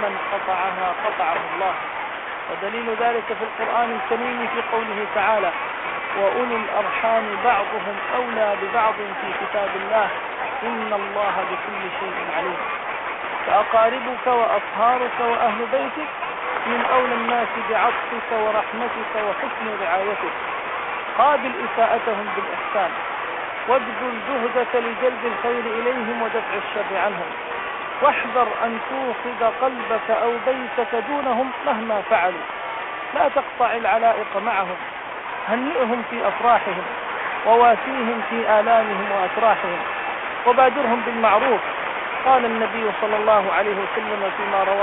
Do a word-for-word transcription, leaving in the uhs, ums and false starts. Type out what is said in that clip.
ومن قطعها قطعه الله. ودليل ذلك في القرآن الكريم في قوله تعالى: وأولو الأرحام بعضهم أولى ببعض في كتاب الله إن الله بكل شيء عليم. فأقاربك وأصهارك وأهل بيتك من أولى الناس بعطفك ورحمتك وحسن رعايتك. قابل إساءتهم بالإحسان، وابذل جهدك لجلب الخير إليهم ودفع الشر عنهم، واحذر أن توخذ قلبك أو بيتك دونهم مهما فعلوا. لا تقطع العلائق معهم، هنئهم في أفراحهم، وواسيهم في آلامهم وأتراحهم، وبادرهم بالمعروف. قال النبي صلى الله عليه وسلم فيما رواه